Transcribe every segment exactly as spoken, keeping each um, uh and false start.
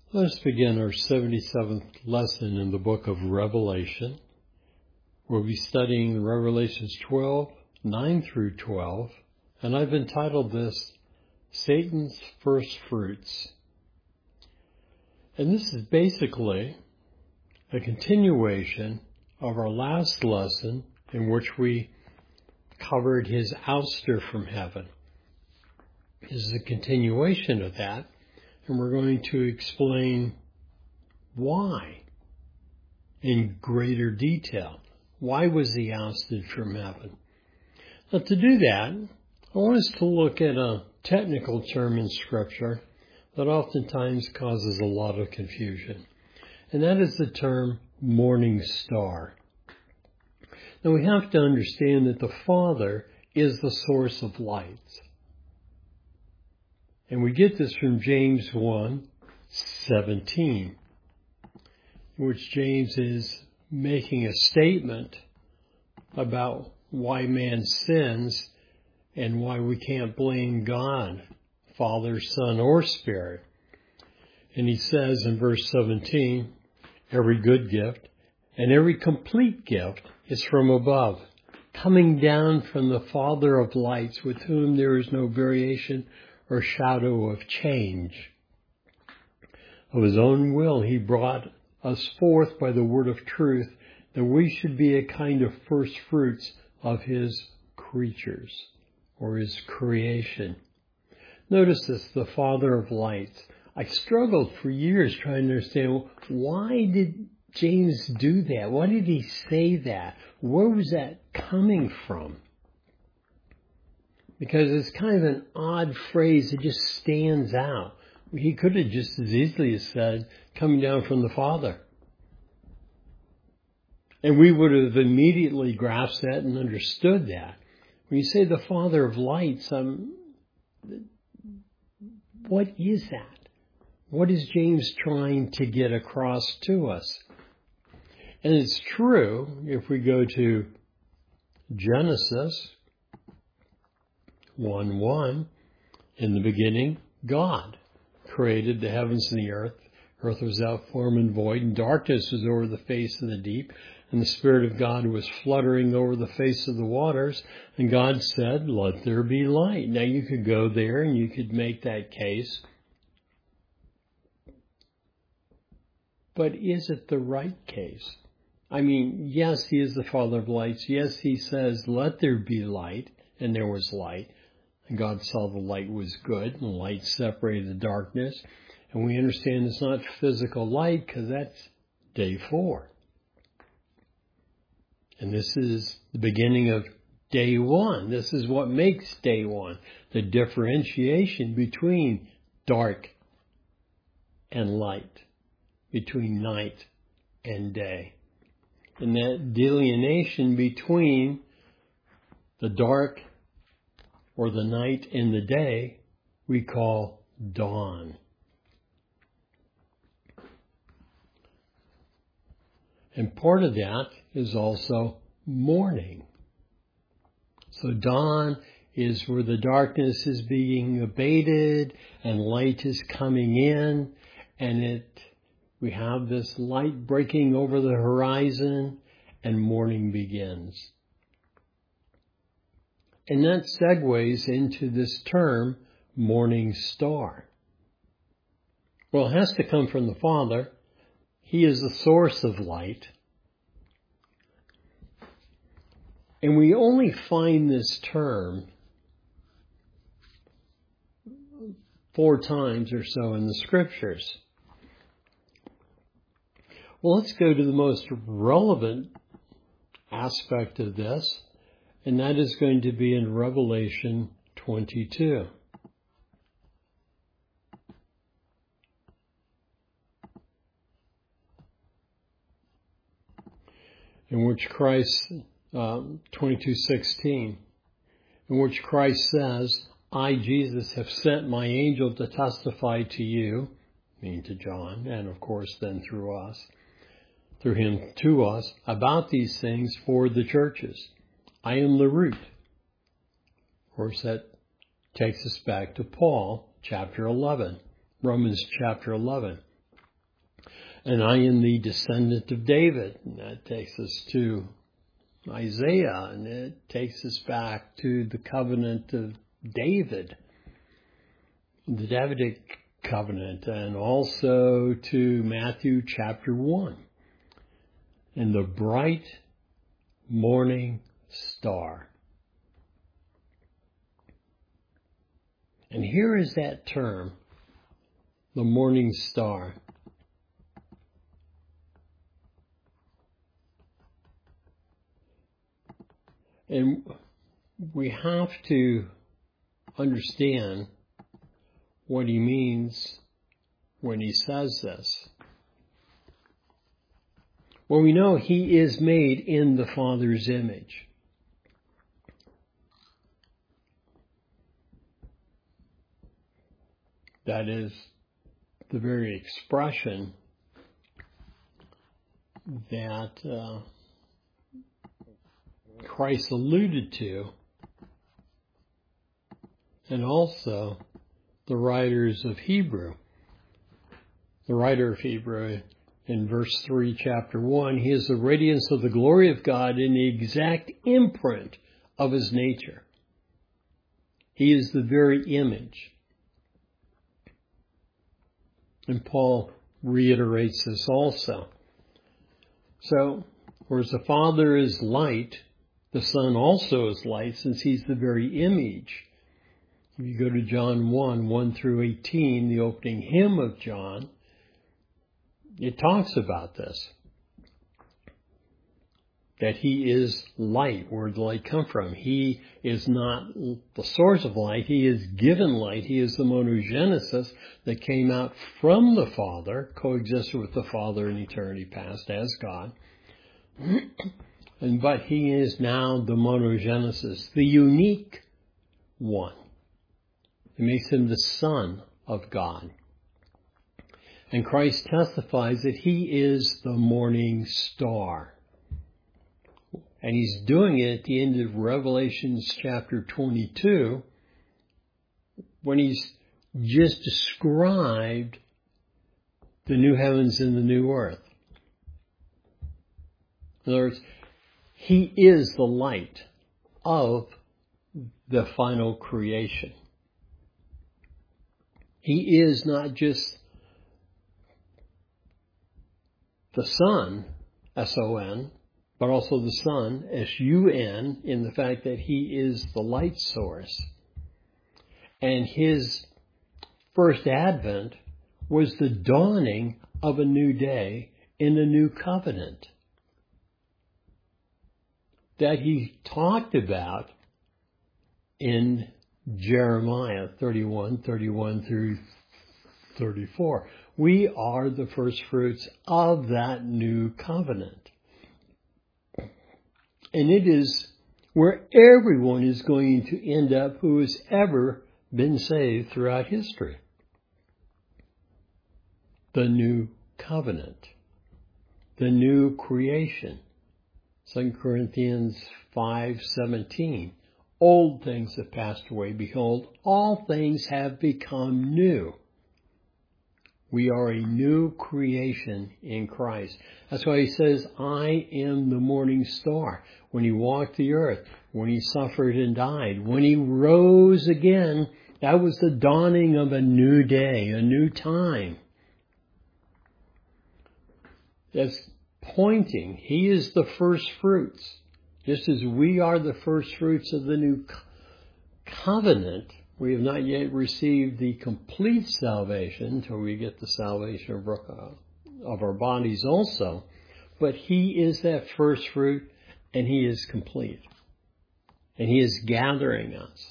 Let us begin our seventy-seventh lesson in the book of Revelation. We'll be studying Revelations twelve, nine through twelve, and I've entitled this, Satan's First Fruits. And this is basically a continuation of our last lesson in which we covered his ouster from heaven. This is a continuation of that. And we're going to explain why in greater detail. Why was he ousted from heaven? Now, to do that, I want us to look at a technical term in Scripture that oftentimes causes a lot of confusion. And that is the term morning star. Now, we have to understand that the Father is the source of light. And we get this from James one seventeen, in which James is making a statement about why man sins and why we can't blame God, Father, Son, or Spirit. And he says in verse seventeen, every good gift and every complete gift is from above, coming down from the Father of lights, with whom there is no variation or shadow of change. Of his own will he brought us forth by the word of truth, that we should be a kind of first fruits of his creatures, or his creation. Notice this, the Father of lights. I struggled for years trying to understand, why did James do that? Why did he say that? Where was that coming from? Because it's kind of an odd phrase that just stands out. He could have just as easily said, coming down from the Father. And we would have immediately grasped that and understood that. When you say the Father of lights, um, what is that? What is James trying to get across to us? And it's true, if we go to Genesis one one, in the beginning, God created the heavens and the earth. Earth was without form and void, and darkness was over the face of the deep, and the Spirit of God was fluttering over the face of the waters, and God said, let there be light. Now you could go there and you could make that case, but is it the right case? I mean, yes, he is the Father of lights. Yes, he says, let there be light, and there was light. And God saw the light was good, and the light separated the darkness. And we understand it's not physical light because that's day four. And this is the beginning of day one. This is what makes day one. The differentiation between dark and light, between night and day. And that delineation between the dark or the night and the day, we call dawn. And part of that is also morning. So dawn is where the darkness is being abated and light is coming in, and it we have this light breaking over the horizon, and morning begins. And that segues into this term, morning star. Well, it has to come from the Father. He is the source of light. And we only find this term four times or so in the Scriptures. Well, let's go to the most relevant aspect of this, and that is going to be in Revelation twenty-two. In which Christ, um, twenty-two sixteen, in which Christ says, I, Jesus, have sent my angel to testify to you, meaning to John, and of course then through us, through him to us, about these things for the churches. I am the root. Of course, that takes us back to Paul, chapter eleven, Romans chapter eleven. And I am the descendant of David. And that takes us to Isaiah, and it takes us back to the covenant of David, the Davidic covenant, and also to Matthew chapter one, and the bright morning star. And here is that term, the morning star. And we have to understand what he means when he says this. Well, we know he is made in the Father's image. That is the very expression that uh, Christ alluded to, and also the writers of Hebrew. The writer of Hebrew in verse three, chapter one, he is the radiance of the glory of God in the exact imprint of his nature. He is the very image. And Paul reiterates this also. So, whereas the Father is light, the Son also is light, since he's the very image. If you go to John one, one through eighteen, the opening hymn of John, it talks about this. That he is light. Where did the light come from? He is not the source of light. He is given light. He is the monogenesis that came out from the Father, coexisted with the Father in eternity past as God. And but he is now the monogenesis, the unique one. It makes him the Son of God. And Christ testifies that he is the morning star. And he's doing it at the end of Revelation chapter twenty-two, when he's just described the new heavens and the new earth. In other words, he is the light of the final creation. He is not just the Son, S O N, but also the Son, S U N, in the fact that he is the light source. And his first advent was the dawning of a new day in a new covenant that he talked about in Jeremiah thirty-one, thirty-one through thirty-four. We are the first fruits of that new covenant. And it is where everyone is going to end up who has ever been saved throughout history. The new covenant. The new creation. Second Corinthians five seventeen. Old things have passed away. Behold, all things have become new. We are a new creation in Christ. That's why he says, I am the morning star. When he walked the earth, when he suffered and died, when he rose again, that was the dawning of a new day, a new time. That's pointing. He is the first fruits. Just as we are the first fruits of the new covenant, we have not yet received the complete salvation until we get the salvation of our, of our bodies also. But he is that first fruit, and he is complete. And he is gathering us.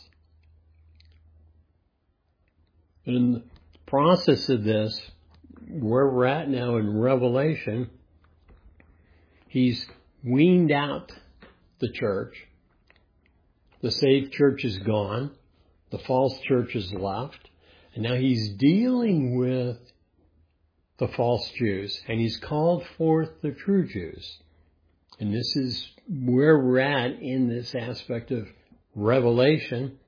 And in the process of this, where we're at now in Revelation, he's weaned out the church. The saved church is gone. The false church is left. And now he's dealing with the false Jews. And he's called forth the true Jews. And this is where we're at in this aspect of Revelation.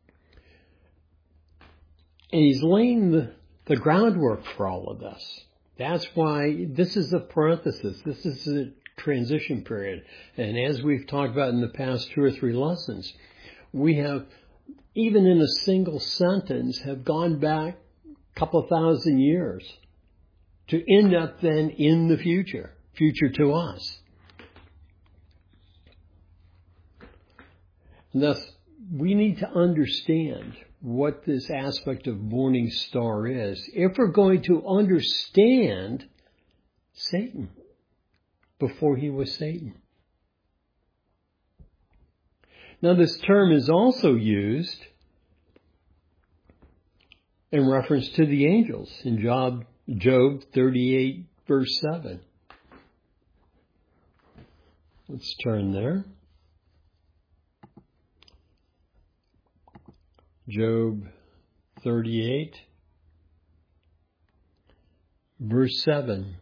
And he's laying the, the groundwork for all of this. That's why this is a parenthesis. This is a transition period. And as we've talked about in the past two or three lessons, we have, even in a single sentence, have gone back a couple of thousand years to end up then in the future, future to us. And thus, we need to understand what this aspect of morning star is if we're going to understand Satan before he was Satan. Now, this term is also used in reference to the angels in Job, Job thirty-eight, verse seven. Let's turn there. Job thirty-eight, verse seven.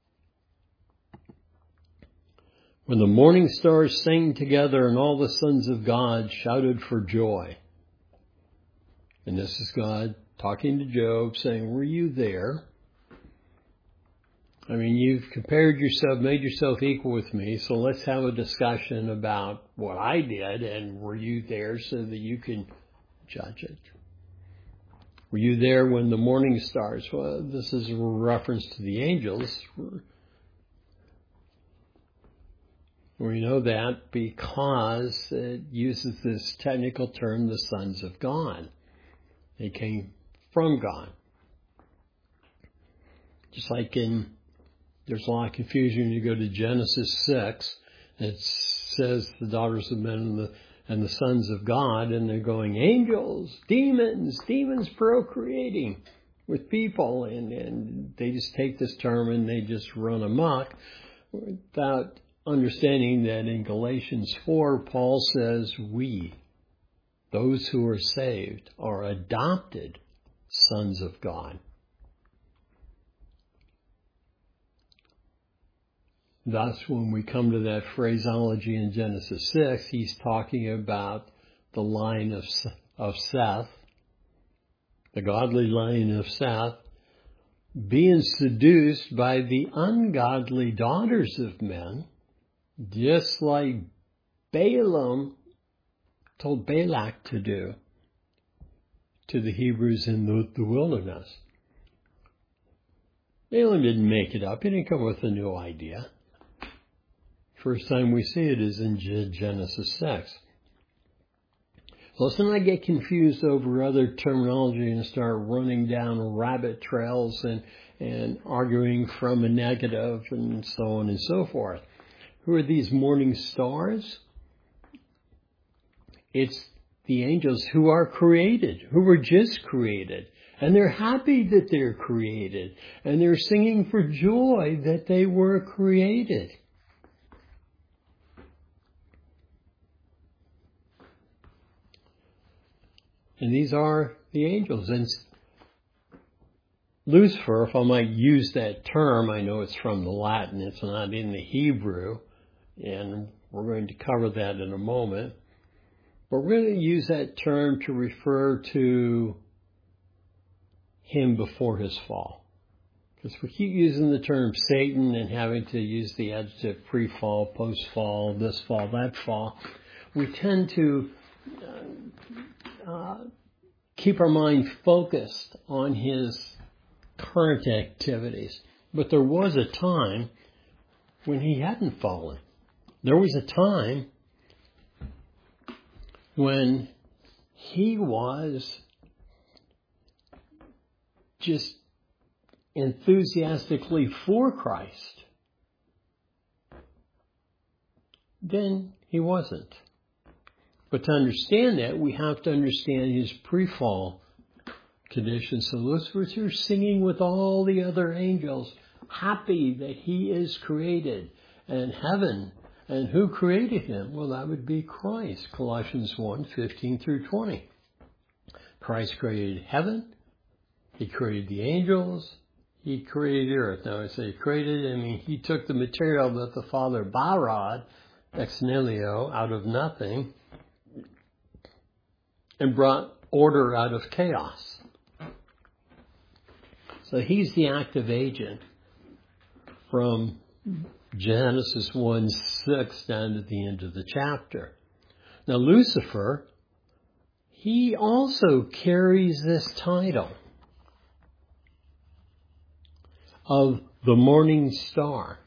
When the morning stars sang together and all the sons of God shouted for joy. And this is God talking to Job, saying, were you there? I mean, you've compared yourself, made yourself equal with me, so let's have a discussion about what I did, and were you there so that you can judge it? Were you there when the morning stars? Well, this is a reference to the angels. We know that because it uses this technical term, the sons of God. They came from God. Just like in, there's a lot of confusion when you go to Genesis six. It says the daughters of men and the and the sons of God, and they're going, angels, demons, demons procreating with people. And, and they just take this term and they just run amok without understanding that in Galatians four, Paul says, we, those who are saved, are adopted sons of God. Thus, when we come to that phraseology in Genesis six, he's talking about the line of, of Seth, the godly line of Seth, being seduced by the ungodly daughters of men, just like Balaam told Balak to do to the Hebrews in the, the wilderness. Balaam didn't make it up. He didn't come with a new idea. First time we see it is in Genesis six. Let's not get confused over other terminology and start running down rabbit trails and, and arguing from a negative and so on and so forth. Who are these morning stars? It's the angels who are created, who were just created. And they're happy that they're created. And they're singing for joy that they were created. And these are the angels. And Lucifer, if I might use that term, I know it's from the Latin, it's not in the Hebrew, and we're going to cover that in a moment. But we're going to use that term to refer to him before his fall. Because we keep using the term Satan and having to use the adjective pre-fall, post-fall, this fall, that fall. We tend to uh, uh, keep our mind focused on his current activities. But there was a time when he hadn't fallen. There was a time when he was just enthusiastically for Christ. Then he wasn't. But to understand that, we have to understand his pre-fall condition. So Lucifer's here singing with all the other angels, happy that he is created. And heaven, and who created him? Well, that would be Christ. Colossians one, fifteen through twenty. Christ created heaven. He created the angels. He created the earth. Now I say created, I mean he took the material that the Father borrowed, ex nihilo, out of nothing, and brought order out of chaos. So he's the active agent. from Genesis one six down to the end of the chapter. Now Lucifer, he also carries this title of the morning star.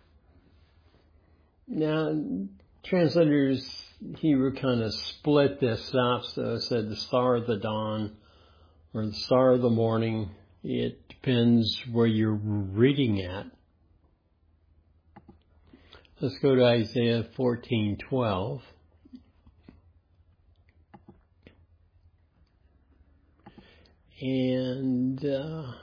Now, translators, Hebrew kind of split this up, so it said the star of the dawn or the star of the morning. It depends where you're reading at. Let's go to Isaiah fourteen twelve. And uh,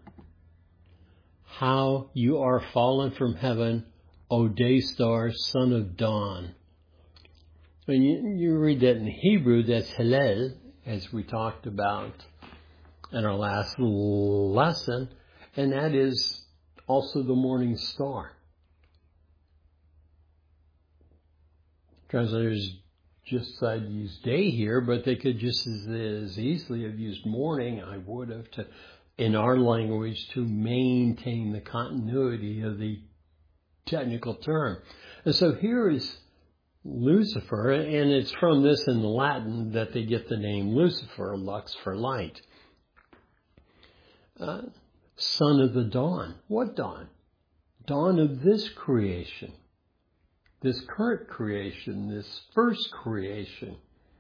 how you are fallen from heaven, O day star, son of dawn. When you, you read that in Hebrew, that's Hillel, as we talked about in our last lesson, and that is also the morning star. Translators just decided to use day here, but they could just as, as easily have used morning. I would have to, in our language, to maintain the continuity of the technical term. And so here is Lucifer, and it's from this in Latin that they get the name Lucifer, lux for light. Uh, son of the dawn. What dawn? Dawn of this creation. This current creation, this first creation.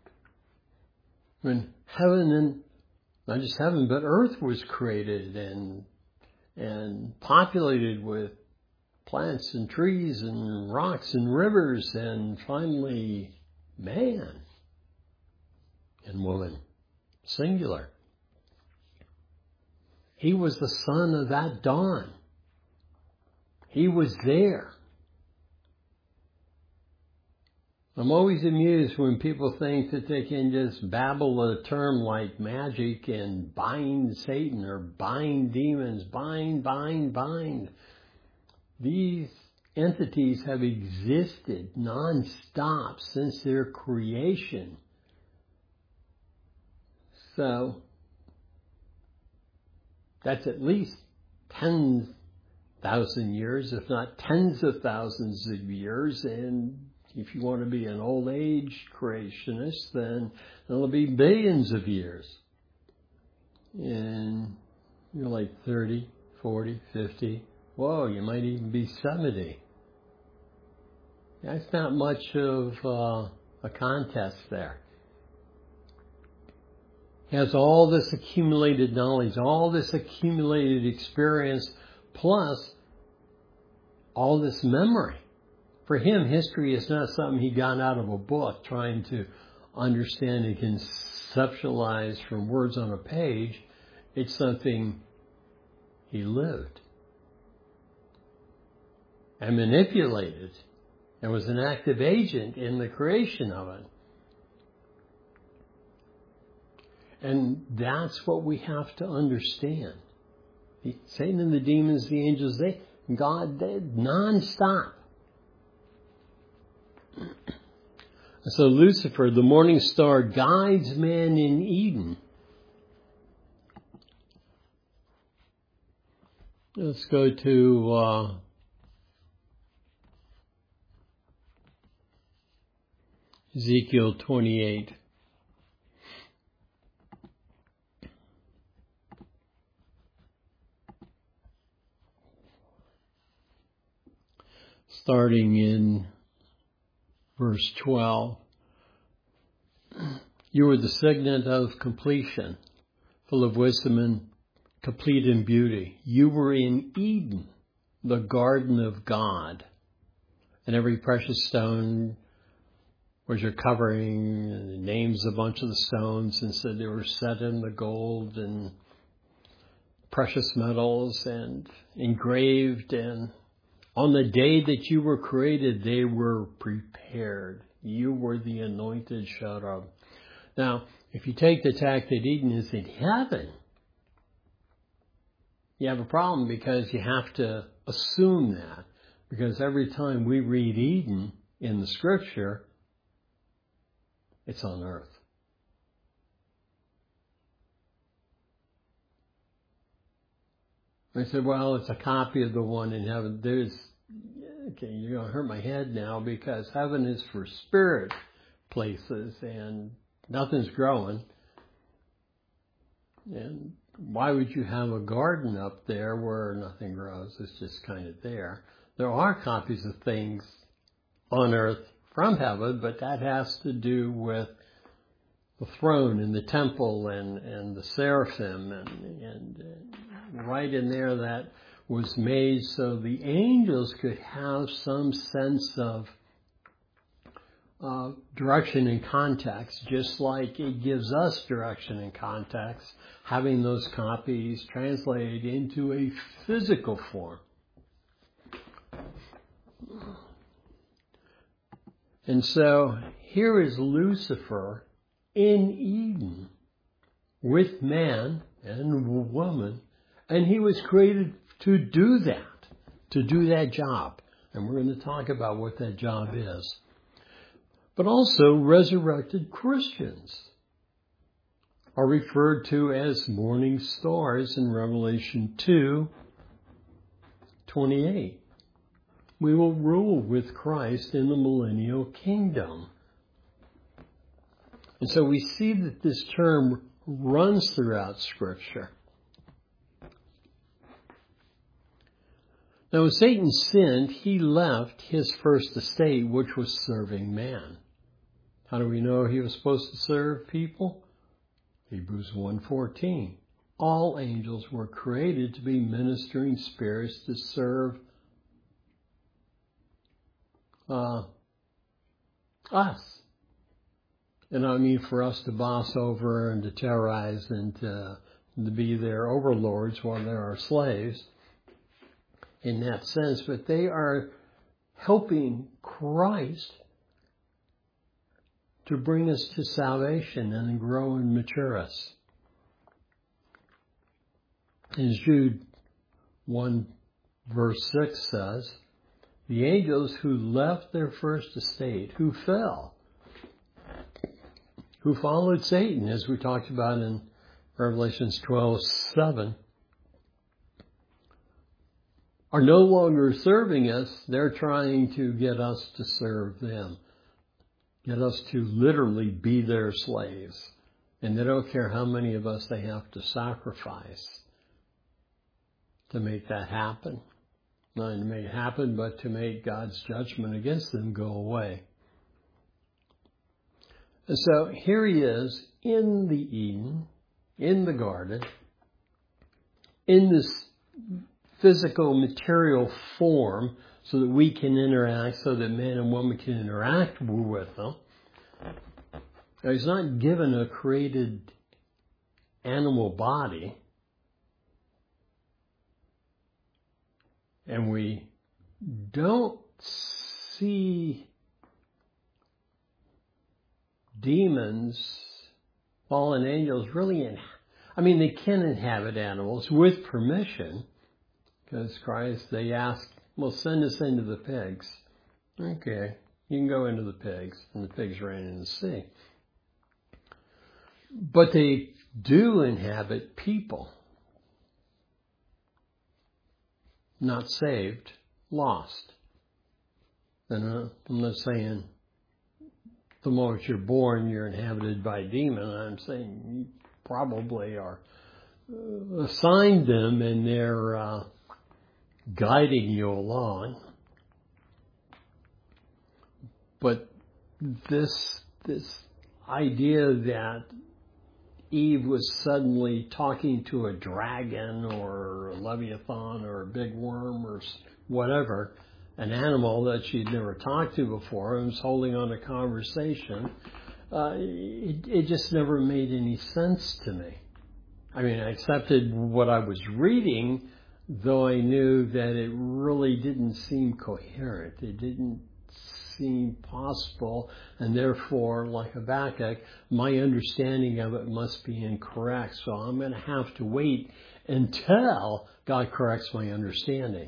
When heaven and, not just heaven, but earth was created and, and populated with plants and trees and rocks and rivers, and finally man and woman, singular. He was the son of that dawn. He was there. I'm always amused when people think that they can just babble a term like magic and bind Satan or bind demons, bind, bind, bind. These entities have existed non-stop since their creation. So that's at least ten thousand years, if not tens of thousands of years, and if you want to be an old age creationist, then it'll be billions of years. And you're like thirty, forty, fifty. Whoa, you might even be seventy. That's not much of uh, a contest there. He has all this accumulated knowledge, all this accumulated experience, plus all this memory. For him, history is not something he got out of a book trying to understand and conceptualize from words on a page. It's something he lived and manipulated and was an active agent in the creation of it. And that's what we have to understand. The, Satan and the demons, the angels, they, God, they non-stop. So Lucifer, the morning star, guides man in Eden. Let's go to uh, Ezekiel twenty-eight. Starting in verse twelve. You were the signet of completion, full of wisdom and complete in beauty. You were in Eden, the garden of God. And every precious stone was your covering, and it names a bunch of the stones and said they were set in the gold and precious metals and engraved, and on the day that you were created, they were prepared. You were the anointed cherub. Now, if you take the tack that Eden is in heaven, you have a problem, because you have to assume that. Because every time we read Eden in the scripture, it's on earth. I said, well, it's a copy of the one in heaven. There's you're going to hurt my head now because heaven is for spirit places and nothing's growing. And why would you have a garden up there where nothing grows? It's just kind of there. There are copies of things on earth from heaven, but that has to do with the throne and the temple and, and the seraphim and, and right in there that was made so the angels could have some sense of uh, direction and context, just like it gives us direction and context, having those copies translated into a physical form. And so here is Lucifer in Eden with man and woman, and he was created to do that, to do that job. And we're going to talk about what that job is. But also resurrected Christians are referred to as morning stars in Revelation two twenty-eight. We will rule with Christ in the millennial kingdom. And so we see that this term runs throughout Scripture. Now, when Satan sinned, he left his first estate, which was serving man. How do we know he was supposed to serve people? Hebrews one fourteen. All angels were created to be ministering spirits to serve uh, us. And I mean for us to boss over and to terrorize and to, to be their overlords while they're our slaves in that sense. But they are helping Christ to bring us to salvation and grow and mature us. As Jude one verse six says, the angels who left their first estate, who fell, who followed Satan, as we talked about in Revelations twelve seven, are no longer serving us. They're trying to get us to serve them. Get us to literally be their slaves. And they don't care how many of us they have to sacrifice to make that happen. Not to make it happen, but to make God's judgment against them go away. And so here he is in the Eden, in the garden, in this physical material form, so that we can interact, so that man and woman can interact with them. Now, he's not given a created animal body. And we don't see demons, fallen angels really in, I mean, they can inhabit animals with permission, because Christ, they ask, well, send us into the pigs. Okay, you can go into the pigs, and the pigs ran in the sea. But they do inhabit people. Not saved, lost. And uh, I'm not saying the moment you're born you're inhabited by a demon. I'm saying you probably are uh, assigned them and they're uh, guiding you along. But this this idea that Eve was suddenly talking to a dragon or a leviathan or a big worm or whatever, an animal that she'd never talked to before and was holding on a conversation, uh, it, it just never made any sense to me. I mean, I accepted what I was reading, though I knew that it really didn't seem coherent. It didn't seem possible, and therefore, like Habakkuk, my understanding of it must be incorrect. So I'm going to have to wait until God corrects my understanding,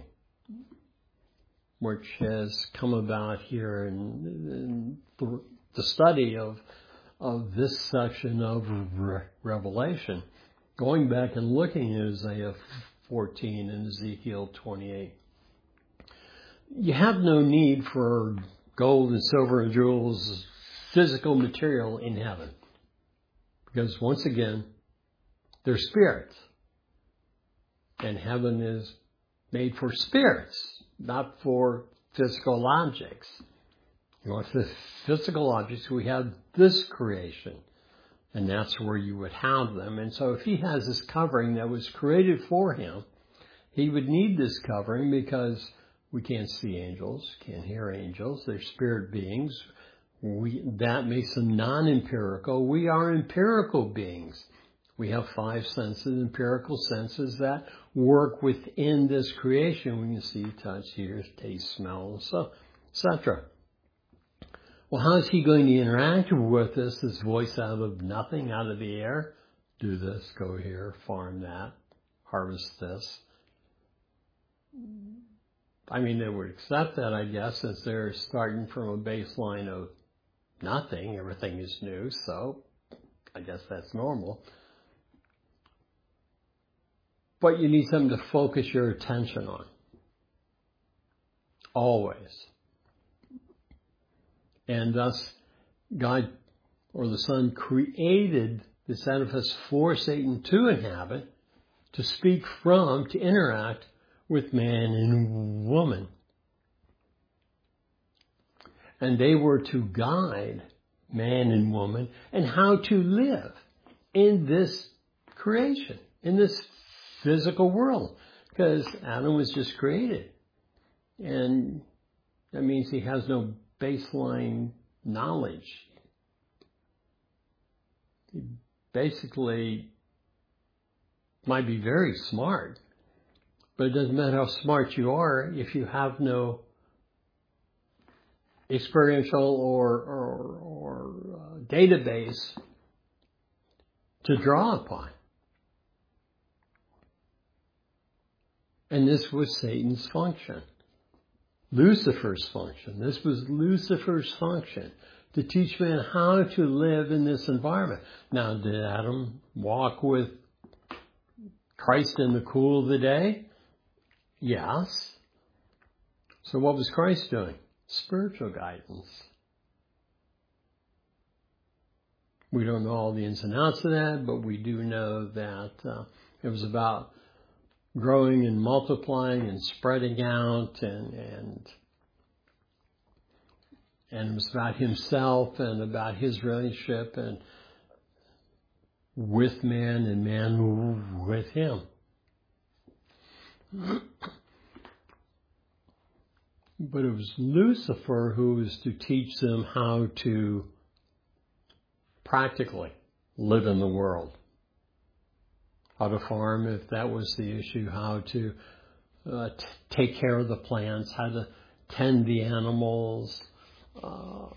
which has come about here in, in the study of of this section of Re- Revelation, going back and looking at Isaiah fourteen and Ezekiel twenty-eight. you have no need for gold and silver and jewels, physical material in heaven. Because once again, they're spirits. And heaven is made for spirits, not for physical objects. You want the physical objects, we have this creation. And that's where you would have them. And so if he has this covering that was created for him, he would need this covering because we can't see angels, can't hear angels. They're spirit beings. We, that makes them non-empirical. We are empirical beings. We have five senses, empirical senses that work within this creation. We can see, touch, hear, taste, smell, so et cetera. Well, how is he going to interact with us, this voice out of nothing, out of the air? Do this, go here, farm that, harvest this. I mean, they would accept that, I guess, since they're starting from a baseline of nothing. Everything is new, so I guess that's normal. But you need something to focus your attention on. Always. And thus, God or the Son created this edifice for Satan to inhabit, to speak from, to interact with man and woman. And they were to guide man and woman and how to live in this creation, in this physical world. Because Adam was just created. And that means he has no baseline knowledge. He basically might be very smart, but it doesn't matter how smart you are if you have no experiential or, or, or uh, database to draw upon. And this was Satan's function. Lucifer's function. This was Lucifer's function, to teach man how to live in this environment. Now, did Adam walk with Christ in the cool of the day? Yes. So what was Christ doing? Spiritual guidance. We don't know all the ins and outs of that, but we do know that uh, it was about growing and multiplying and spreading out, and and and it was about himself and about his relationship and with man and man with him. But it was Lucifer who was to teach them how to practically live in the world. How to farm, if that was the issue, how to uh, t- take care of the plants, how to tend the animals, uh,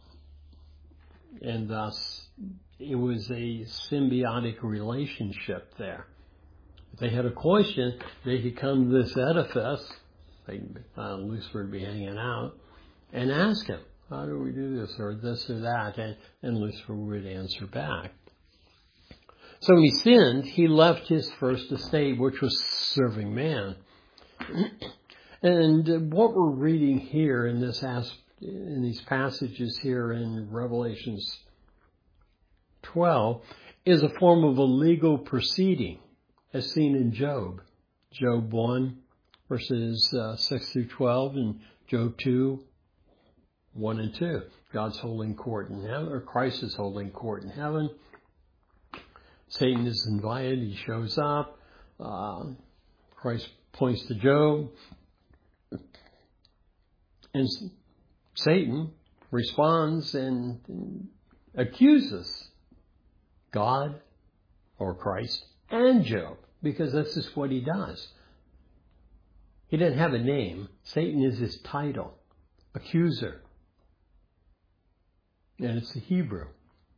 and thus it was a symbiotic relationship there. If they had a question, they could come to this edifice, they, uh, Lucifer would be hanging out, and ask him, how do we do this, or this or that, and, and Lucifer would answer back. So when he sinned, he left his first estate, which was serving man. And what we're reading here in this in these passages here in Revelations twelve is a form of a legal proceeding, as seen in Job. Job one, verses uh, six through twelve, and Job two, one and two. God's holding court in heaven, or Christ is holding court in heaven. Satan is invited, he shows up, uh, Christ points to Job, and Satan responds and, and accuses God or Christ and Job, because that's just what he does. He didn't have a name. Satan is his title, accuser, and it's the Hebrew.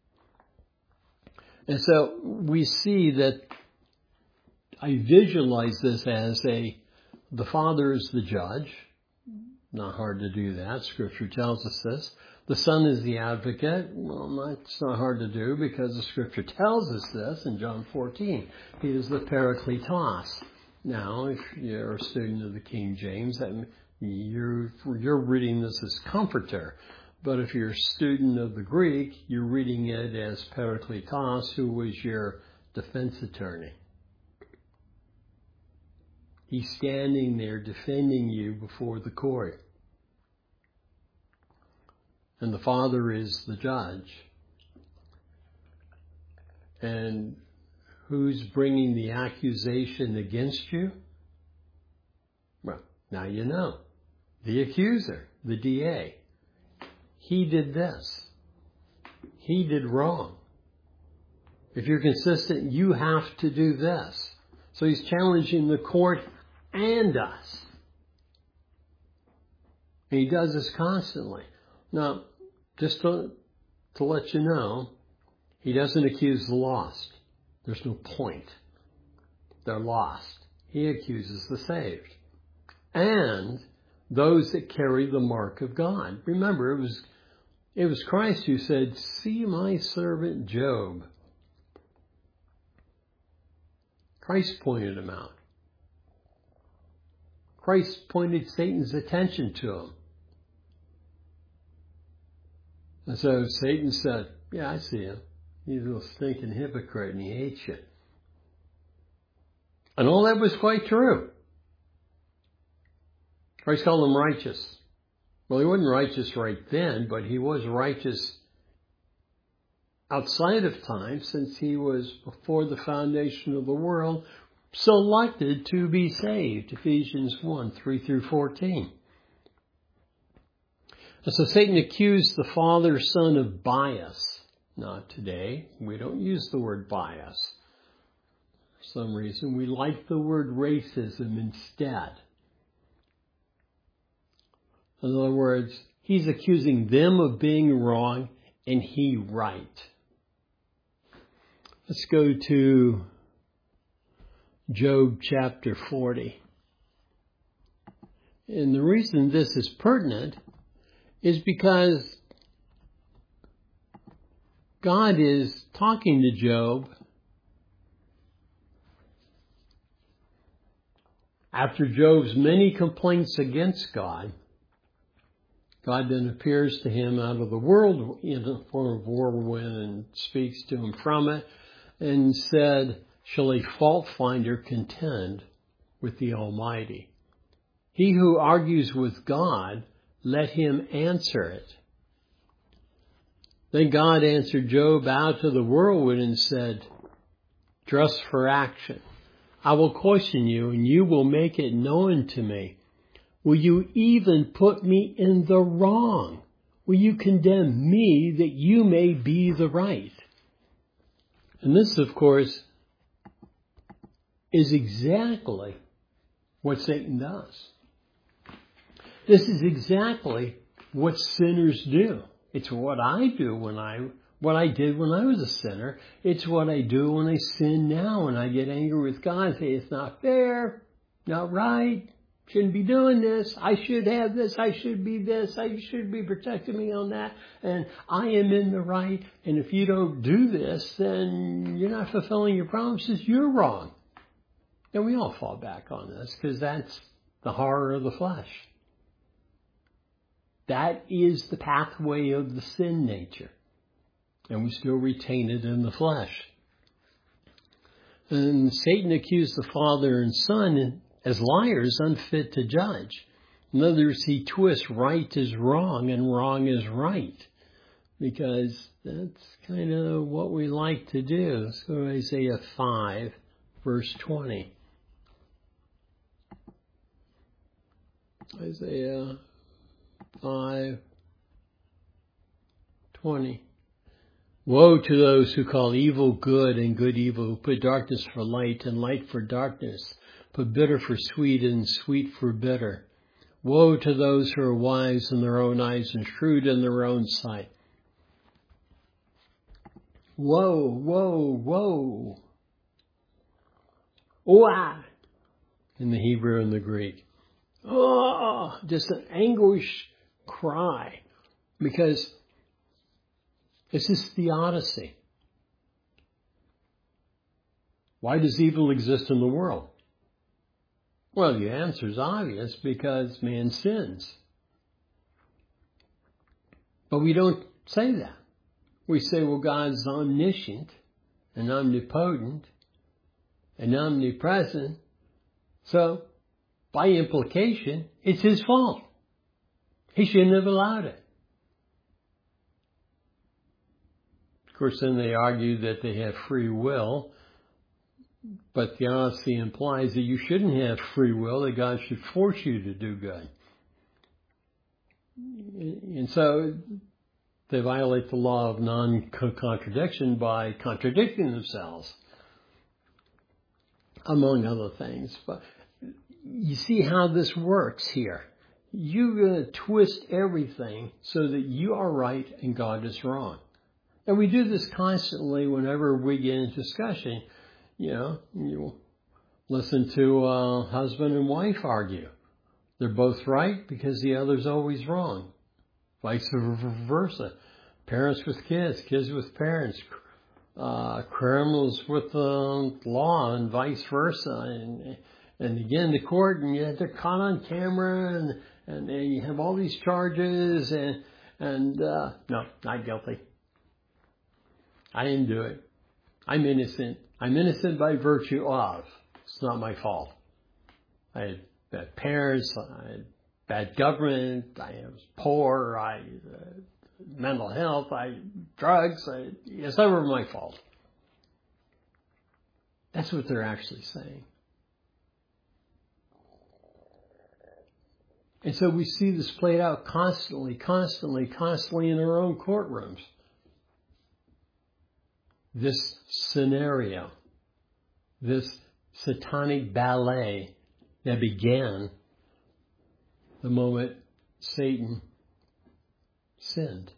And so we see that I visualize this as a, the Father is the judge. Not hard to do that. Scripture tells us this. The Son is the advocate. Well, that's not hard to do because the Scripture tells us this in John fourteen. He is the Parakletos. Now, if you're a student of the King James, that You're, you're reading this as comforter. But if you're a student of the Greek, you're reading it as Parakletos, who was your defense attorney. He's standing there defending you before the court. And the Father is the judge. And who's bringing the accusation against you? Well, now you know. The accuser, the D A. He did this. He did wrong. If you're consistent, you have to do this. So he's challenging the court and us. And he does this constantly. Now, just to, to let you know, he doesn't accuse the lost. There's no point. They're lost. He accuses the saved. And those that carry the mark of God. Remember, it was, it was Christ who said, "See my servant Job." Christ pointed him out. Christ pointed Satan's attention to him. And so Satan said, "Yeah, I see him. He's a little stinking hypocrite and he hates you." And all that was quite true. Christ called him righteous. Well, he wasn't righteous right then, but he was righteous outside of time, since he was, before the foundation of the world, selected to be saved. Ephesians one, three through fourteen. And so Satan accused the Father, Son of bias. Not today. We don't use the word bias. For some reason, we like the word racism instead. In other words, he's accusing them of being wrong and he right. Let's go to Job chapter forty. And the reason this is pertinent is because God is talking to Job after Job's many complaints against God. God then appears to him out of the world in the form of whirlwind and speaks to him from it and said, "Shall a fault finder contend with the Almighty? He who argues with God, let him answer it." Then God answered Job out of the whirlwind and said, "Dress for action. I will question you and you will make it known to me. Will you even put me in the wrong? Will you condemn me that you may be the right?" And this, of course, is exactly what Satan does. This is exactly what sinners do. It's what I do when I, what I did when I was a sinner. It's what I do when I sin now and I get angry with God and say, "It's not fair, not right. Shouldn't be doing this. I should have this. I should be this. I should be protecting me on that. And I am in the right. And if you don't do this, then you're not fulfilling your promises. You're wrong." And we all fall back on this because that's the horror of the flesh. That is the pathway of the sin nature. And we still retain it in the flesh. And Satan accused the Father and Son as liars unfit to judge. In other words, he twists right as wrong and wrong as right. Because that's kind of what we like to do. Let's go to Isaiah five, verse twenty. Isaiah five, twenty. "Woe to those who call evil good and good evil, who put darkness for light and light for darkness, put bitter for sweet and sweet for bitter. Woe to those who are wise in their own eyes and shrewd in their own sight." Woe, woe, woe. Oah, in the Hebrew and the Greek. Oh, just an anguish cry. Because it's this theodicy. Why does evil exist in the world? Well, the answer is obvious, because man sins. But we don't say that. We say, well, God's omniscient and omnipotent and omnipresent, so by implication, it's his fault. He shouldn't have allowed it. Of course, then they argue that they have free will, but theodicy implies that you shouldn't have free will, that God should force you to do good. And so they violate the law of non-contradiction by contradicting themselves, among other things. But you see how this works here. You're going to twist everything so that you are right and God is wrong. And we do this constantly whenever we get into discussion. You know, you listen to a husband and wife argue. They're both right because the other's always wrong. Vice versa. Parents with kids, kids with parents, uh, criminals with uh, law, and vice versa. And, and you get into court and you, they're caught on camera, and, and, and you have all these charges, and, and uh, no, not guilty. I didn't do it. I'm innocent. I'm innocent by virtue of. It's not my fault. I had bad parents. I had bad government. I was poor. I uh, mental health. I drugs. I, it's never my fault. That's what they're actually saying. And so we see this played out constantly, constantly, constantly in our own courtrooms. This scenario, this satanic ballet that began the moment Satan sinned.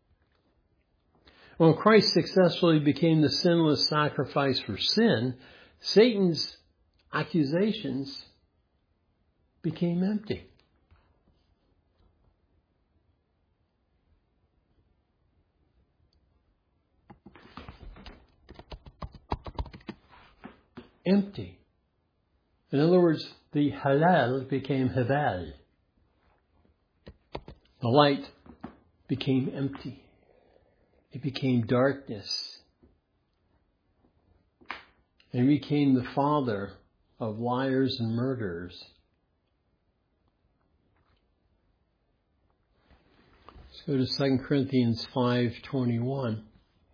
When Christ successfully became the sinless sacrifice for sin, Satan's accusations became empty. Empty. In other words, the halal became haval. The light became empty. It became darkness. And became the father of liars and murderers. Let's go to Second Corinthians five twenty-one.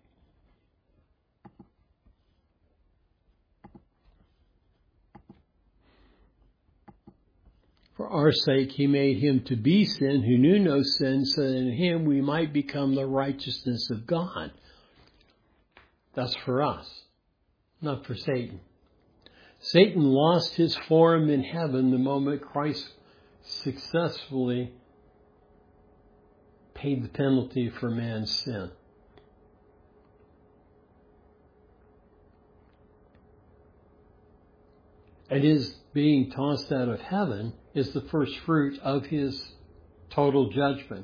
For our sake he made him to be sin who knew no sin, so that in him we might become the righteousness of God. That's for us, not for Satan. Satan lost his forum in heaven the moment Christ successfully paid the penalty for man's sin. And his being tossed out of heaven is the first fruit of his total judgment.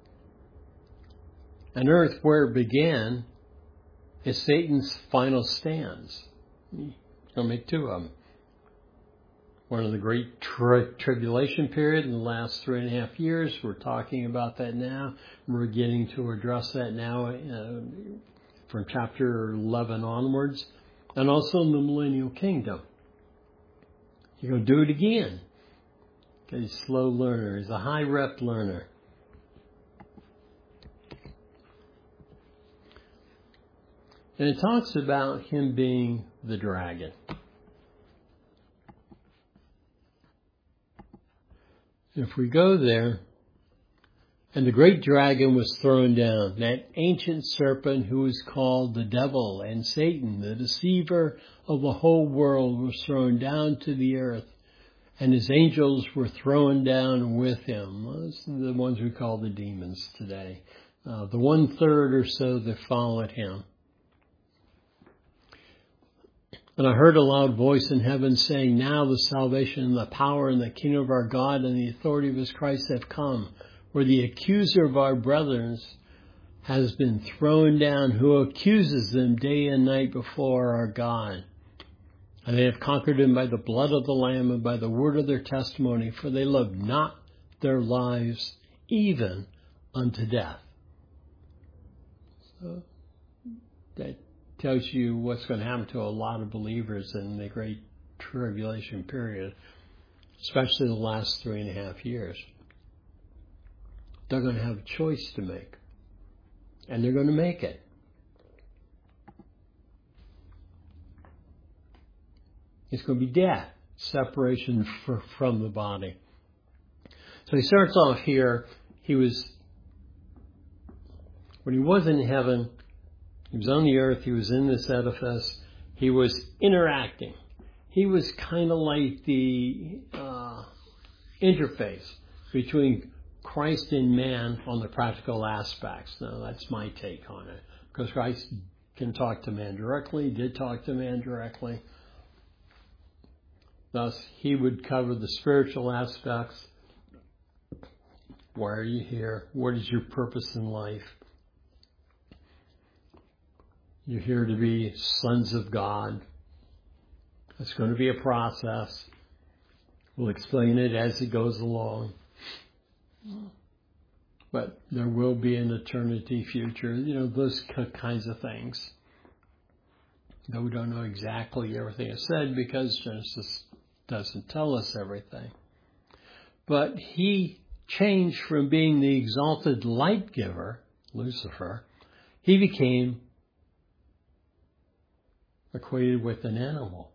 And earth, where it began, is Satan's final stands. He's going to make two of them. One of the great tri- tribulation period in the last three and a half years. We're talking about that now. We're getting to address that now uh, from chapter eleven onwards. And also in the millennial kingdom. You're going to do it again. He's a slow learner. He's a high rep learner. And it talks about him being the dragon. If we go there, and the great dragon was thrown down, that ancient serpent who is called the devil and Satan, the deceiver of the whole world, was thrown down to the earth, and his angels were thrown down with him. Those are the ones we call the demons today. Uh, the one third or so that followed him. And I heard a loud voice in heaven saying, now the salvation and the power and the kingdom of our God and the authority of his Christ have come, where the accuser of our brethren has been thrown down, who accuses them day and night before our God. And they have conquered him by the blood of the Lamb and by the word of their testimony, for they loved not their lives even unto death. So that tells you what's going to happen to a lot of believers in the Great Tribulation period, especially the last three and a half years. They're going to have a choice to make, and they're going to make it. It's going to be death, separation for, from the body. So he starts off here. He was, when he was in heaven, he was on the earth, he was in this edifice, he was interacting. He was kind of like the uh, interface between Christ and man on the practical aspects. Now, that's my take on it. Because Christ can talk to man directly, did talk to man directly. Thus, he would cover the spiritual aspects. Why are you here? What is your purpose in life? You're here to be sons of God. It's going to be a process. We'll explain it as it goes along. But there will be an eternity future. You know, those kinds of things. Though we don't know exactly everything is said because Genesis doesn't tell us everything. But he changed from being the exalted light giver, Lucifer, he became equated with an animal.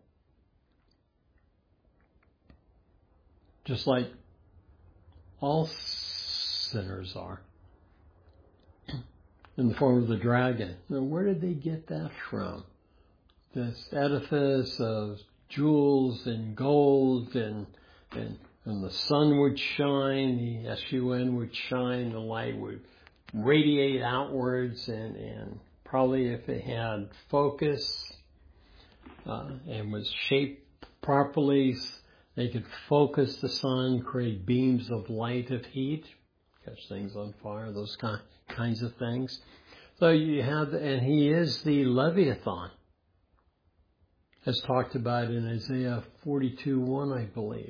Just like all sinners are. In the form of the dragon. Now, where did they get that from? This edifice of jewels and gold, and and and the sun would shine, the S U N would shine, the light would radiate outwards, and, and probably if it had focus uh, and was shaped properly, they could focus the sun, create beams of light, of heat, catch things on fire, those kind, kinds of things. So you have, and he is the Leviathan, as talked about in Isaiah forty-two one, I believe.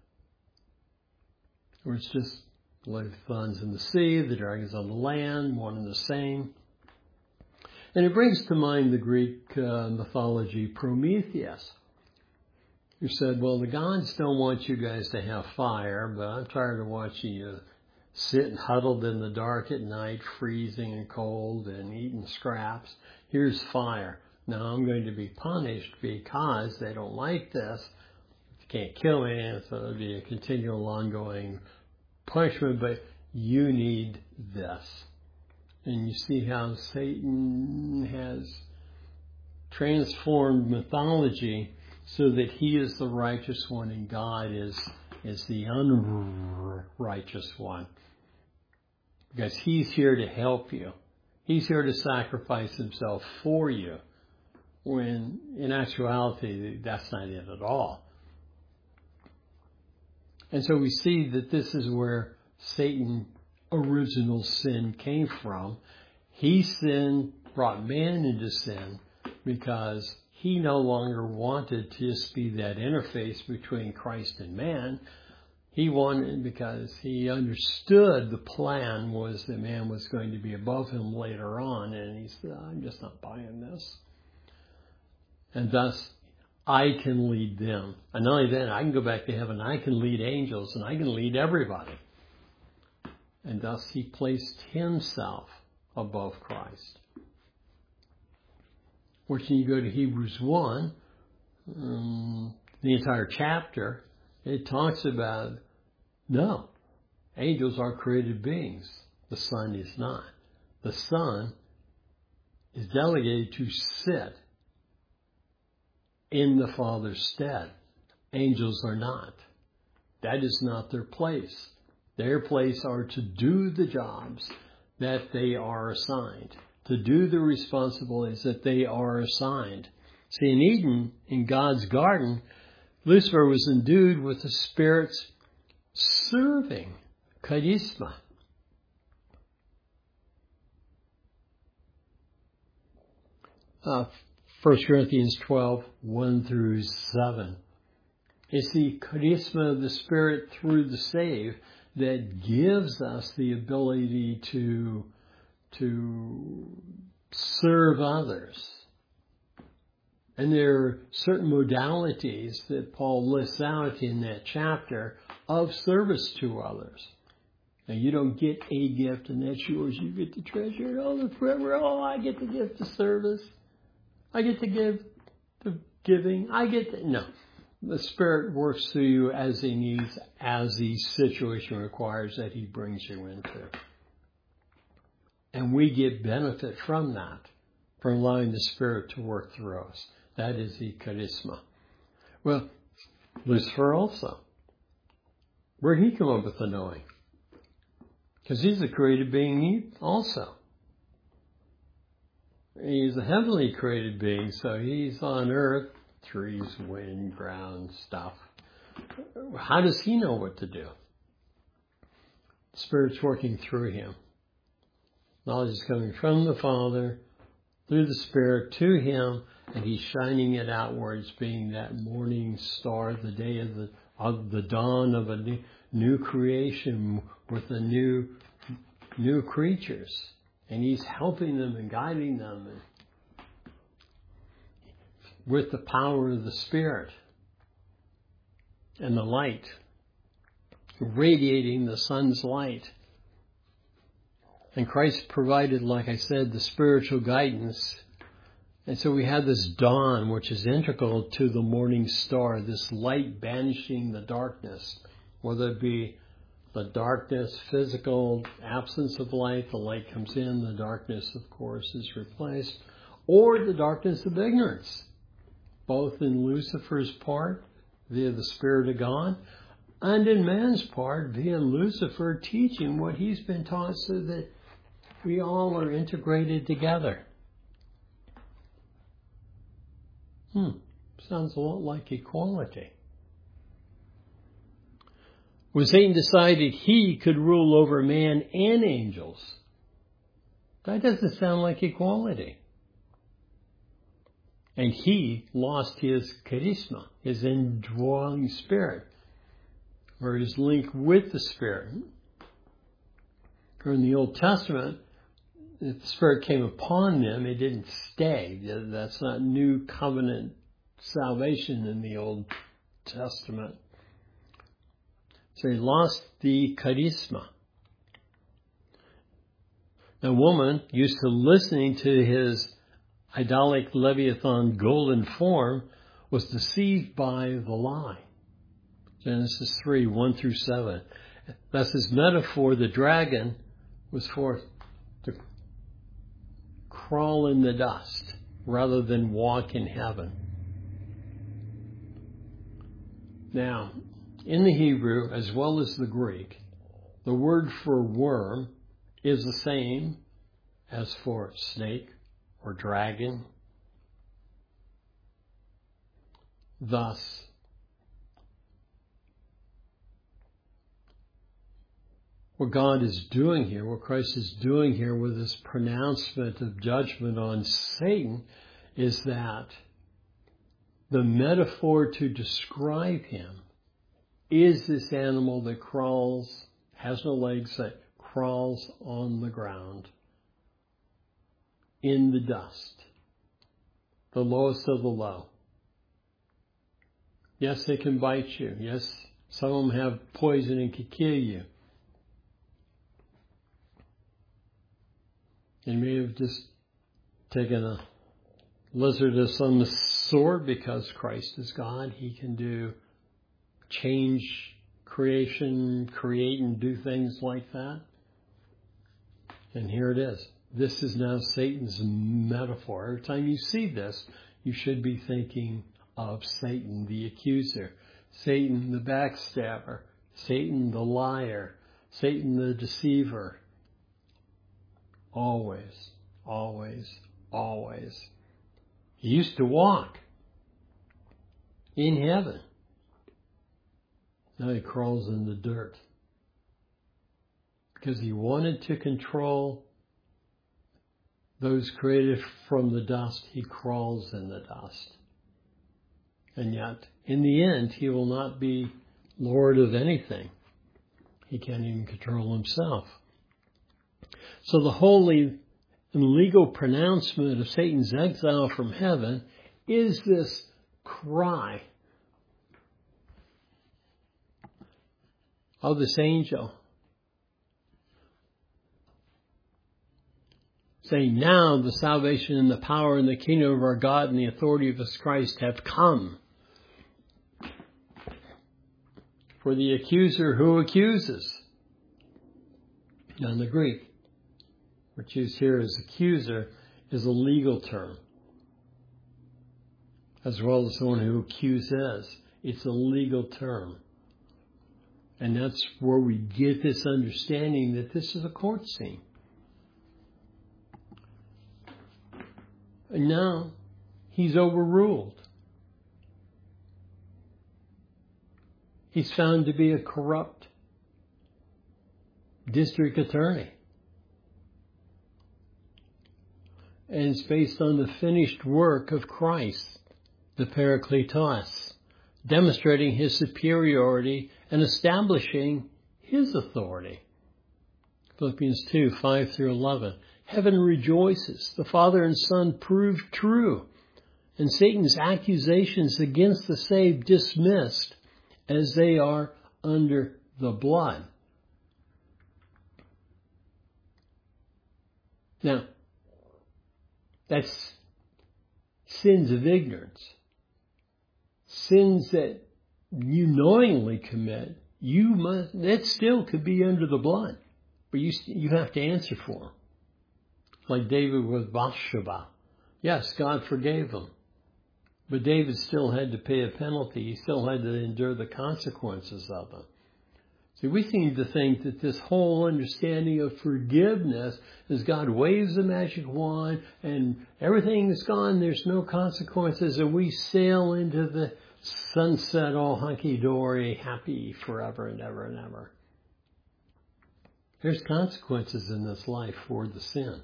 Where it's just the Leviathan's in the sea, the dragon's on the land, one and the same. And it brings to mind the Greek uh, mythology Prometheus, who said, well, the gods don't want you guys to have fire, but I'm tired of watching you sit huddled in the dark at night, freezing and cold and eating scraps. Here's fire. Now I'm going to be punished because they don't like this. You can't kill me, so it'll be a continual ongoing punishment, but you need this. And you see how Satan has transformed mythology so that he is the righteous one and God is, is the unrighteous one. Because he's here to help you. He's here to sacrifice himself for you. When in actuality, that's not it at all. And so we see that this is where Satan's original sin came from. He sinned, brought man into sin, because he no longer wanted to just be that interface between Christ and man. He wanted, because he understood the plan was that man was going to be above him later on, and he said, I'm just not buying this. And thus, I can lead them. And not only that, I can go back to heaven, I can lead angels, and I can lead everybody. And thus, he placed himself above Christ. Which when you go to Hebrews one, um, the entire chapter, it talks about, no, angels are created beings. The Son is not. The Son is delegated to sit in the Father's stead. Angels are not. That is not their place. Their place are to do the jobs that they are assigned, to do the responsibilities that they are assigned. See, in Eden, in God's garden, Lucifer was endued with the Spirit's serving, charisma. Uh, First Corinthians twelve, one through seven. It's the charisma of the Spirit through the saved that gives us the ability to, to serve others. And there are certain modalities that Paul lists out in that chapter of service to others. Now, you don't get a gift and that's yours. You get to treasure it all the forever. Oh, I get to give to service. I get to give to giving. I get to... No. The Spirit works through you as He needs, as the situation requires that He brings you into. And we get benefit from that, from allowing the Spirit to work through us. That is the charisma. Well, Lucifer also. Where'd he come up with the knowing? Because he's a created being also. He's a heavenly created being, so he's on earth, trees, wind, ground, stuff. How does he know what to do? The Spirit's working through him. Knowledge is coming from the Father, through the Spirit, to him, and he's shining it outwards, being that morning star, the day of the of the dawn of a new, new creation with the new new creatures. And he's helping them and guiding them and with the power of the Spirit and the light, radiating the sun's light. And Christ provided, like I said, the spiritual guidance. And so we have this dawn, which is integral to the morning star, this light banishing the darkness, whether it be the darkness, physical absence of light, the light comes in, the darkness, of course, is replaced, or the darkness of ignorance, both in Lucifer's part, via the Spirit of God, and in man's part, via Lucifer teaching what he's been taught, so that we all are integrated together. Hmm, sounds a lot like equality. When Satan decided he could rule over man and angels, that doesn't sound like equality. And he lost his charisma, his indwelling spirit, or his link with the Spirit. Or in the Old Testament, if the Spirit came upon them, it didn't stay. That's not new covenant salvation in the Old Testament. So he lost the charisma. A woman, used to listening to his idolic Leviathan golden form, was deceived by the lie. Genesis three, one through seven. Thus his metaphor, the dragon, was for to crawl in the dust rather than walk in heaven. Now, in the Hebrew, as well as the Greek, the word for worm is the same as for snake or dragon. Thus, what God is doing here, what Christ is doing here with this pronouncement of judgment on Satan, is that the metaphor to describe him is this animal that crawls, has no legs, that crawls on the ground in the dust, the lowest of the low. Yes, they can bite you. Yes, some of them have poison and can kill you. You may have just taken a lizard of some sort. Because Christ is God, He can do change creation, create and do things like that. And here it is. This is now Satan's metaphor. Every time you see this, you should be thinking of Satan, the accuser, Satan, the backstabber, Satan, the liar, Satan, the deceiver. Always, always, always. He used to walk in heaven. Now he crawls in the dirt. Because he wanted to control Those created from the dust, he crawls in the dust. And yet, in the end, he will not be Lord of anything. He can't even control himself. So the holy and legal pronouncement of Satan's exile from heaven is this cry of this angel, saying, now the salvation and the power and the kingdom of our God and the authority of his Christ have come. For the accuser who accuses. Now in the Greek, which is here as accuser, is a legal term, as well as the one who accuses. It's a legal term. And that's where we get this understanding that this is a court scene. And now he's overruled. He's found to be a corrupt district attorney. And it's based on the finished work of Christ, the Parakletos, demonstrating his superiority and establishing his authority. Philippians two, five through eleven. Heaven rejoices. The Father and Son proved true, and Satan's accusations against the saved dismissed, as they are under the blood. Now, that's sins of ignorance. Sins that you knowingly commit, you must, that still could be under the blood. But you you have to answer for them. Like David with Bathsheba. Yes, God forgave him. But David still had to pay a penalty. He still had to endure the consequences of it. See, we seem to think that this whole understanding of forgiveness is God waves the magic wand and everything is gone, there's no consequences, and we sail into the sunset all hunky-dory, happy forever and ever and ever. There's consequences in this life for the sin.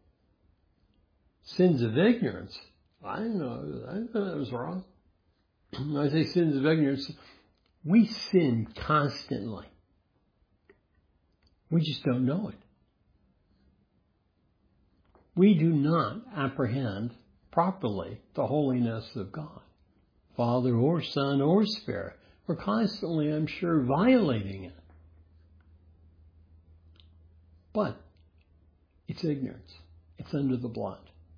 Sins of ignorance. I didn't know, I didn't know that was wrong. When I say sins of ignorance, we sin constantly. We just don't know it. We do not apprehend properly the holiness of God, Father or Son or Spirit. We're constantly, I'm sure, violating it. But it's ignorance. It's under the blood.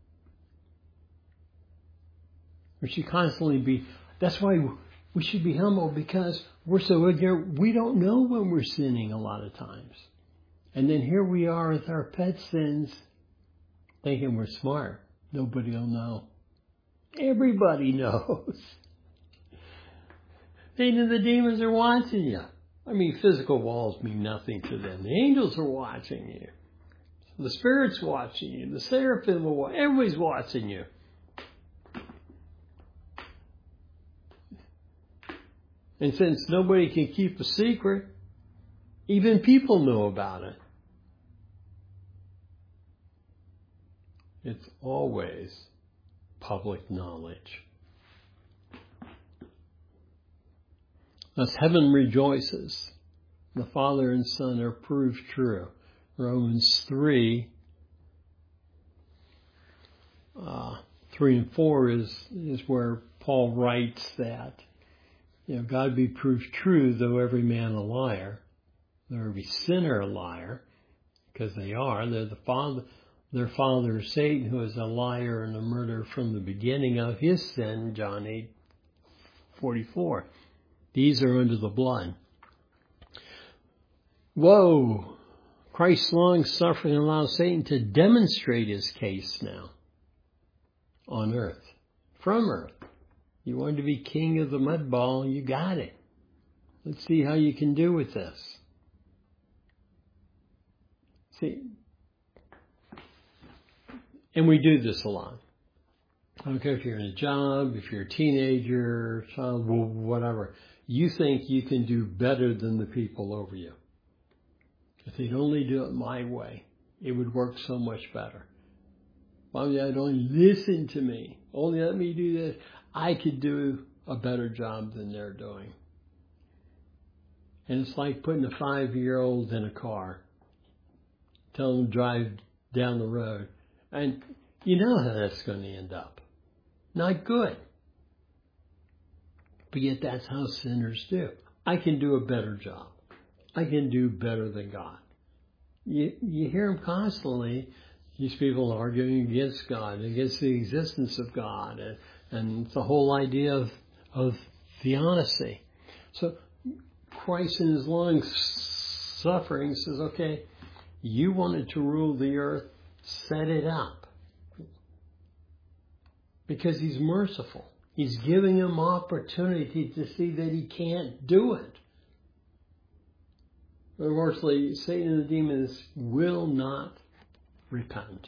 We should constantly be, that's why we should be humble, because we're so ignorant, we don't know when we're sinning a lot of times. And then here we are with our pet sins, thinking we're smart. Nobody will know. Everybody knows. Even the demons are watching you. I mean, physical walls mean nothing to them. The angels are watching you. The Spirit's watching you. The seraphim are watching. Everybody's watching you. And since nobody can keep a secret, even people know about it. It's always public knowledge. Thus heaven rejoices. The Father and Son are proved true. Romans three, uh, three and four is, is where Paul writes that, you know, God be proved true, though every man a liar, though every sinner a liar, because they are. They're the father, their father is Satan, who is a liar and a murderer from the beginning of his sin, John eight forty-four. These are under the blood. Whoa! Christ's long suffering allows Satan to demonstrate his case now on earth, from earth. You wanted to be king of the mud ball, you got it. Let's see how you can do with this. See, and we do this a lot. I don't care if you're in a job, if you're a teenager, child, whatever. You think you can do better than the people over you. If they'd only do it my way, it would work so much better. Why would you only listen to me? Only let me do this. I could do a better job than they're doing. And it's like putting a five-year-old in a car, telling them to drive down the road. And you know how that's going to end up. Not good. But yet that's how sinners do. I can do a better job. I can do better than God. You, you hear them constantly, these people arguing against God, against the existence of God, and, and the whole idea of, of theodicy. So Christ in his long suffering says, okay, you wanted to rule the earth, set it up. Because he's merciful. He's giving him opportunity to see that he can't do it. Unfortunately, Satan and the demons will not repent.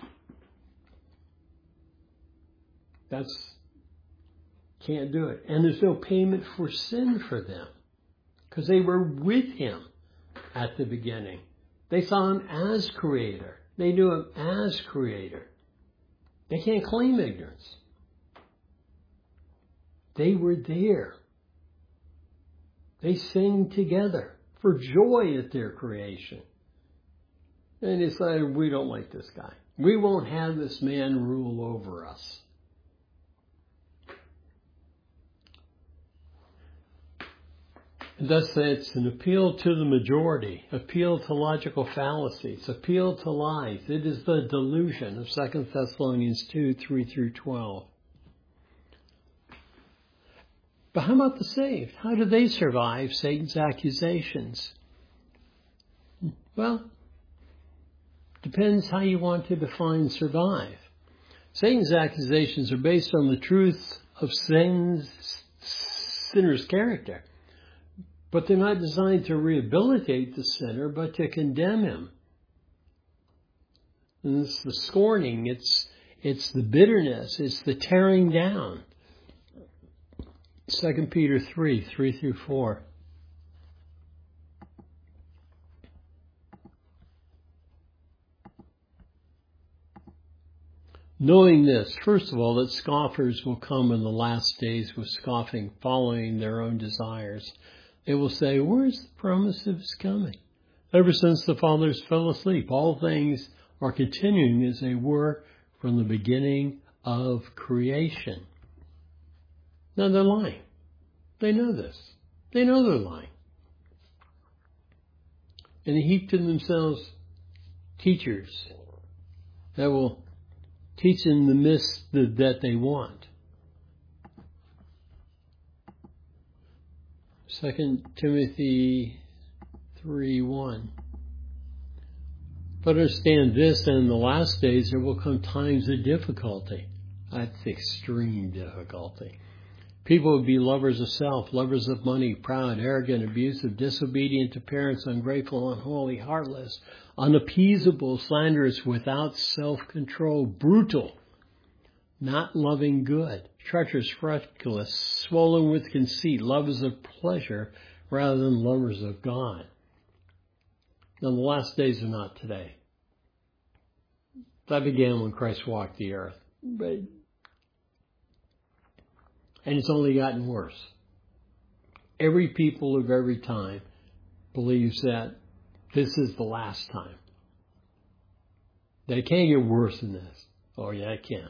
That's, can't do it. And there's no payment for sin for them. Because they were with him at the beginning. They saw him as creator. They knew him as creator. They can't claim ignorance. They were there. They sang together for joy at their creation. And they decided, we don't like this guy. We won't have this man rule over us. And thus it's an appeal to the majority, appeal to logical fallacies, appeal to lies. It is the delusion of Second Thessalonians two, three through twelve. But how about the saved? How do they survive Satan's accusations? Well, depends how you want to define survive. Satan's accusations are based on the truth of sin's, sinner's character. But they're not designed to rehabilitate the sinner, but to condemn him. And it's the scorning, it's, it's the bitterness, it's the tearing down. Second Peter three, three through four. Knowing this, first of all, that scoffers will come in the last days with scoffing, following their own desires. They will say, where's the promise of his coming? Ever since the fathers fell asleep, all things are continuing as they were from the beginning of creation. Now they're lying. They know this. They know they're lying. And they heap to themselves teachers that will teach them the myths that they want. Second Timothy three one. But understand this, and in the last days there will come times of difficulty. That's extreme difficulty. People will be lovers of self, lovers of money, proud, arrogant, abusive, disobedient to parents, ungrateful, unholy, heartless, unappeasable, slanderous, without self-control, brutal, not loving good, treacherous, reckless, swollen with conceit, lovers of pleasure rather than lovers of God. Now, the last days are not today. That began when Christ walked the earth. But, and it's only gotten worse. Every people of every time believes that this is the last time. That it can't get worse than this. Oh, yeah, it can.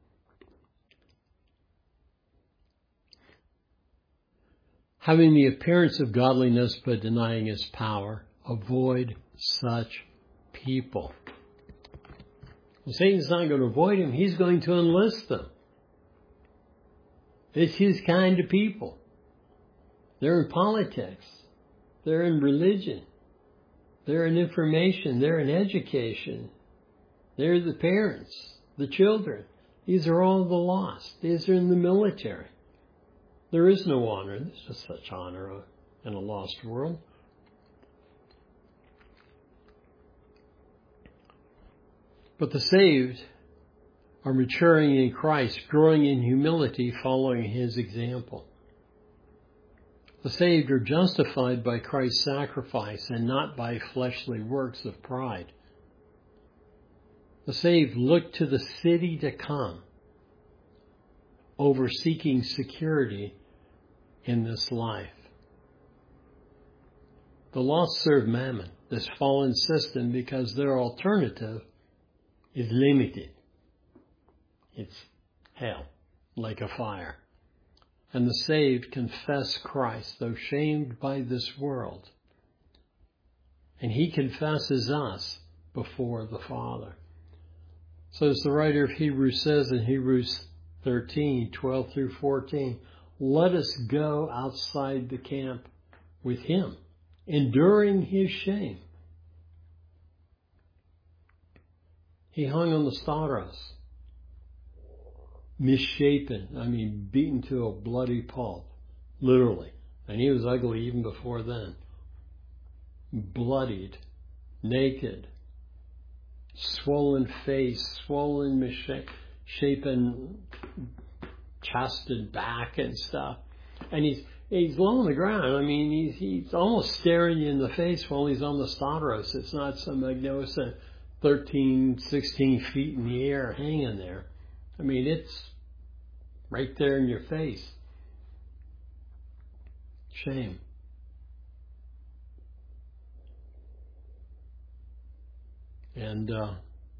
Having the appearance of godliness but denying its power, avoid such people. Well, Satan's not going to avoid him. He's going to enlist them. It's his kind of people. They're in politics. They're in religion. They're in information. They're in education. They're the parents, the children. These are all the lost. These are in the military. There is no honor. There's no such honor in a lost world. But the saved are maturing in Christ, growing in humility, following his example. The saved are justified by Christ's sacrifice and not by fleshly works of pride. The saved look to the city to come over seeking security in this life. The lost serve mammon, this fallen system, because their alternative is limited. It's hell, like a fire. And the saved confess Christ, though shamed by this world. And he confesses us before the Father. So as the writer of Hebrews says in Hebrews thirteen, twelve through fourteen, let us go outside the camp with him, enduring his shame. He hung on the stauros, misshapen, I mean beaten to a bloody pulp, literally. And he was ugly even before then. Bloodied, naked, swollen face, swollen, misshapen, chested back and stuff. And he's he's low on the ground. I mean, he's, he's almost staring you in the face while he's on the stauros. It's not some magnificent thirteen, sixteen feet in the air hanging there. I mean, it's right there in your face. Shame. And uh,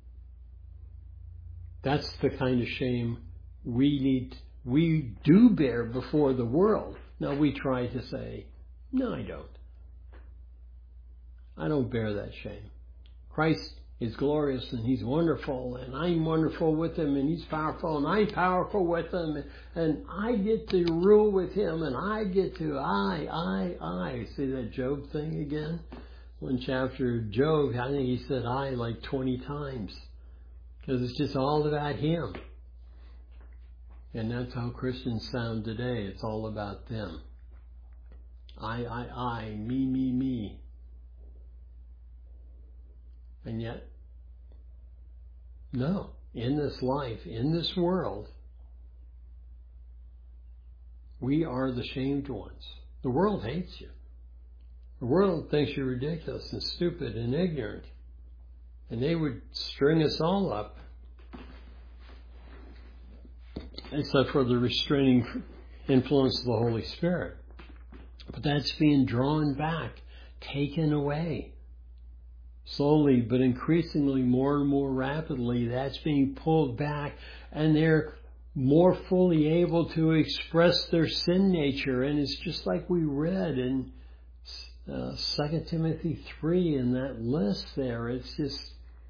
that's the kind of shame we need, we do bear before the world. Now we try to say, no, I don't. I don't bear that shame. Christ is glorious and he's wonderful and I'm wonderful with him and he's powerful and I'm powerful with him and, and I get to rule with him and I get to I, I, I. See that Job thing again? One chapter of Job, I think he said I like twenty times because it's just all about him. And that's how Christians sound today. It's all about them. I, I, I, me, me, me. And yet, no, in this life, in this world, we are the shamed ones. The world hates you. The world thinks you're ridiculous and stupid and ignorant. And they would string us all up, except for the restraining influence of the Holy Spirit. But that's being drawn back, taken away. Slowly, but increasingly, more and more rapidly, that's being pulled back, and they're more fully able to express their sin nature. And it's just like we read in uh, Second Timothy three in that list there. It's just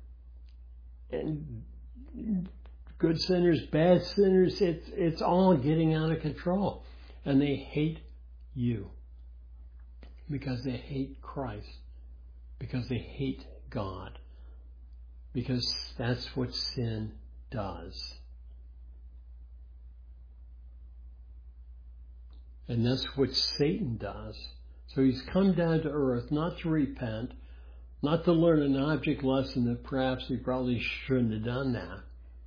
and good sinners, bad sinners, it's, it's all getting out of control. And they hate you because they hate Christ. Because they hate God. Because that's what sin does. And that's what Satan does. So he's come down to earth not to repent, not to learn an object lesson that perhaps he probably shouldn't have done that,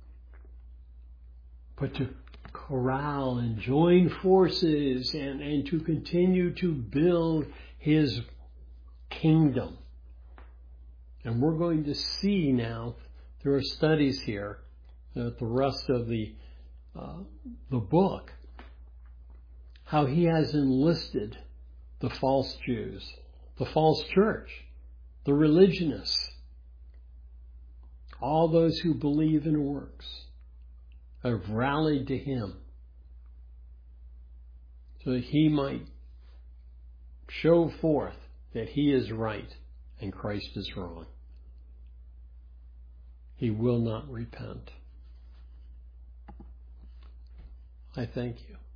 but to corral and join forces and, and to continue to build his kingdom. And we're going to see now through our studies here that the rest of the uh, the book how he has enlisted the false Jews, the false church, the religionists, all those who believe in works have rallied to him so that he might show forth that he is right and Christ is wrong. He will not repent. I thank you.